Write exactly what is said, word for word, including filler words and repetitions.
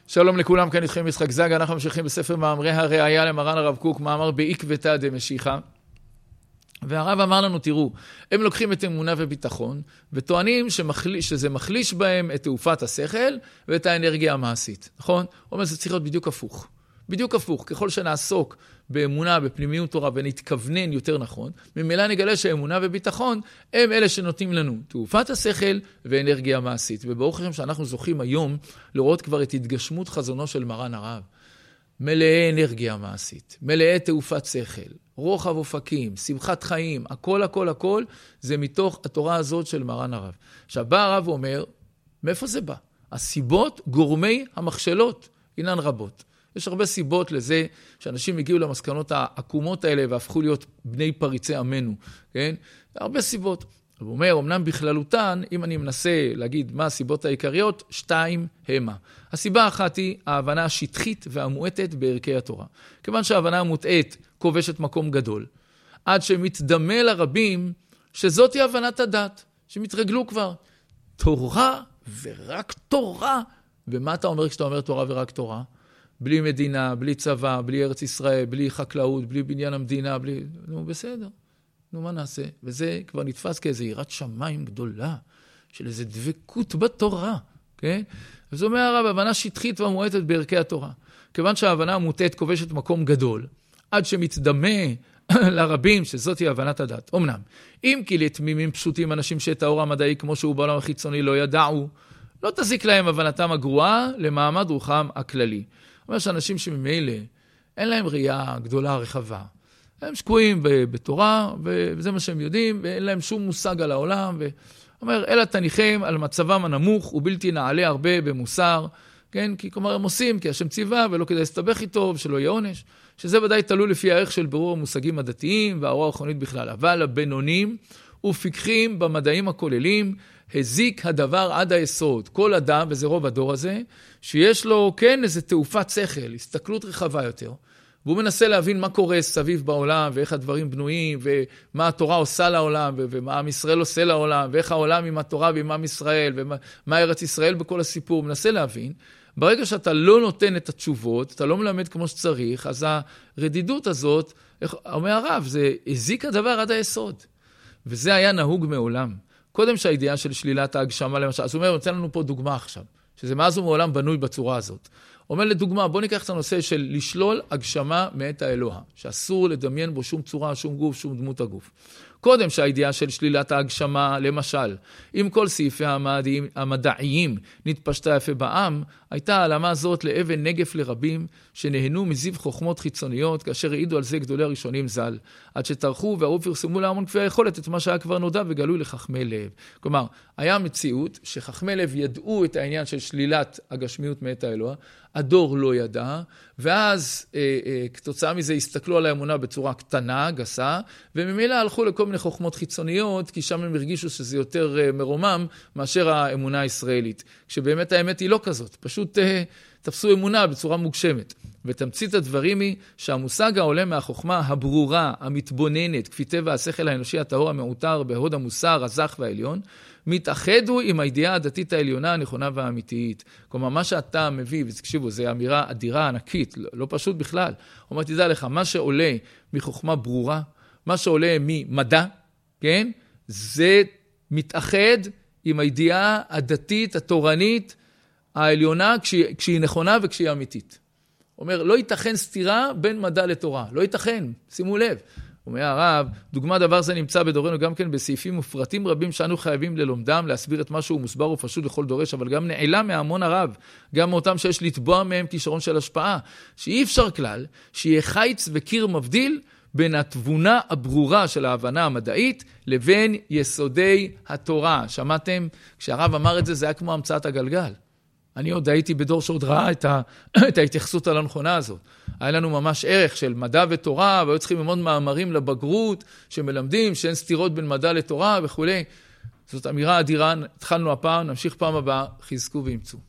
שלום לכולם, כאן איתכם יצחק זגה, אנחנו ממשיכים בספר מאמרי הראיה למרן הרב קוק, מאמר בעקבתא דמשיחא. והרב אמר לנו, תראו, הם לוקחים את אמונה וביטחון, וטוענים שמחליש, שזה מחליש בהם את תעופת השכל ואת האנרגיה המעשית, נכון? הוא אומר, זה צריך להיות בדיוק הפוך. בדיוק הפוך, ככל שנעסוק באמונה, בפנימיות תורה, ונתכוונן יותר נכון, ממילא נגלה שאמונה וביטחון הם אלה שנותנים לנו תעופת השכל ואנרגיה מעשית. וברוך השם שאנחנו זוכים היום לראות כבר את התגשמות חזונו של מרן הרב. מלאי אנרגיה מעשית, מלאי תעופת שכל, רוחב אופקים, שמחת חיים, הכל הכל הכל, זה מתוך התורה הזאת של מרן הרב. עכשיו בא הרב ואומר, מאיפה זה בא? הסיבות גורמי המכשלות, אינן רבות. יש הרבה סיבות לזה שאנשים הגיעו למסקנות העקומות האלה והפכו להיות בני פריצי עמנו, כן? הרבה סיבות. הוא אומר, אמנם בכללותן, אם אני מנסה להגיד מה הסיבות העיקריות, שתיים המה. הסיבה האחת היא ההבנה השטחית והמועטת בערכי התורה. כיוון שההבנה המוטעית כובשת מקום גדול, עד שמתדמה לרבים שזאת היא הבנת הדת, שמתרגלו כבר. תורה ורק תורה. ומה אתה אומר כשאתה אומר תורה ורק תורה? בלי מדינה, בלי צבא, בלי ארץ ישראל, בלי חקלאות, בלי בניין המדינה, בלי... נו, בסדר. נו, מה נעשה? וזה כבר נתפס כאיזו יראת שמיים גדולה, של איזו דבקות בתורה, כן? וזו אומר הרב, הבנה שטחית ומועטת בערכי התורה. כיוון שההבנה המוטעת כובשת מקום גדול, עד שמתדמה לרבים שזאת היא הבנת הדת. אמנם, אם כי לתמימים פשוטים אנשים שאת האור המדעי כמו שהוא בעולם החיצוני לא ידעו, לא תזיק להם הבנתם הגרועה למעמד רוחם הכללי. אומר שאנשים שממילא אין להם ראייה גדולה רחבה. הם שקועים בתורה, וזה מה שהם יודעים, ואין להם שום מושג על העולם. ואומר, אלא תניחם על מצבם הנמוך, ובלתי נעלה הרבה במוסר, כן? כי כלומר הם עושים, כי השם ציווה, ולא כדאי להסתבך איתו, ושלא יהיה עונש. שזה ודאי תלוי לפי הערך של ברור המושגים הדתיים, וההוראה הרוחנית בכלל. אבל הבינונים ופיקחים במדעים הכוללים, הזיק הדבר עד היסוד. כל אדם, וזה רוב הדור הזה, שיש לו, כן, איזו תעופת שכל, הסתכלות רחבה יותר. והוא מנסה להבין מה קורה סביב בעולם, ואיך הדברים בנויים, ומה התורה עושה לעולם, ומה עם ישראל עושה לעולם, ואיך העולם עם התורה ועם עם ישראל, ומה ארץ ישראל בכל הסיפור. הוא מנסה להבין. ברגע שאתה לא נותן את התשובות, אתה לא מלמד כמו שצריך, אז הרדידות הזאת, אומר הרב, זה הזיק הדבר עד היסוד. וזה היה נהוג מעולם. קודם שהידיעה של שלילת ההגשמה, למשל, אז הוא אומר, נותן לנו פה דוגמה עכשיו, שזה מאז ומעולם בנוי בצורה הזאת. אומר לדוגמה, בוא ניקח את הנושא של לשלול הגשמה מאת האלוה, שאסור לדמיין בו שום צורה, שום גוף, שום דמות הגוף. קודם שהידיעה של שלילת ההגשמה, למשל, עם כל סעיפי המדעיים, המדעיים נתפשטה יפה בעם, הייתה העלמה הזאת לאבן נגף לרבים שנהנו מזיו חוכמות חיצוניות, כאשר העידו על זה גדולי הראשונים ז"ל, עד שטרחו והראו פרסמו להמון כפי היכולת את מה שהיה כבר נודע וגלוי לחכמי לב. כלומר, היה מציאות שחכמי לב ידעו את העניין של שלילת הגשמיות מאת האלוה, הדור לא ידע, ואז אה, אה, כתוצאה מזה הסתכלו על האמונה בצורה קטנה, גסה, וממילא הלכו לכל מיני חוכמות חיצוניות, כי שם הם הרגישו שזה יותר אה, מרומם מאשר האמונה הישראלית. כשבאמת האמת היא לא כזאת, פשוט אה, תפסו אמונה בצורה מוגשמת. ותמצית הדברים היא שהמושג העולה מהחוכמה הברורה, המתבוננת, כפי טבע השכל האנושי הטהור המעוטר בהוד המוסר, הזך והעליון, מתאחדו עם הידיעה הדתית העליונה הנכונה והאמיתית. כלומר, מה שאתה מביא, ותקשיבו, זו אמירה אדירה ענקית, לא, לא פשוט בכלל. הוא אומר, תדע לך, מה שעולה מחוכמה ברורה, מה שעולה ממדע, כן? זה מתאחד עם הידיעה הדתית, התורנית, העליונה, כשהיא, כשהיא נכונה וכשהיא אמיתית. הוא אומר, לא ייתכן סתירה בין מדע לתורה. לא ייתכן, שימו לב. הוא אומר, הרב, דוגמה דבר זה נמצא בדורנו גם כן בסעיפים ופרטים רבים שאנו חייבים ללומדם, להסביר את משהו מוסבר ופשוט לכל דורש, אבל גם נעלה מהמון הרב, גם מאותם שיש לתבוע מהם כישרון של השפעה, שאי אפשר כלל שיהיה חיץ וקיר מבדיל בין התבונה הברורה של ההבנה המדעית לבין יסודי התורה. שמעתם? כשהרב אמר את זה, זה היה כמו המצאת הגלגל. אני עוד הייתי בדור שעוד ראה את, ה... את ההתייחסות על הנכונה הזאת. היה לנו ממש ערך של מדע ותורה, והיו צריכים ללמוד מאמרים לבגרות, שמלמדים שאין סתירות בין מדע לתורה וכו'. זאת אמירה אדירה, התחלנו הפעם, נמשיך פעם הבאה, חזקו ואמצו.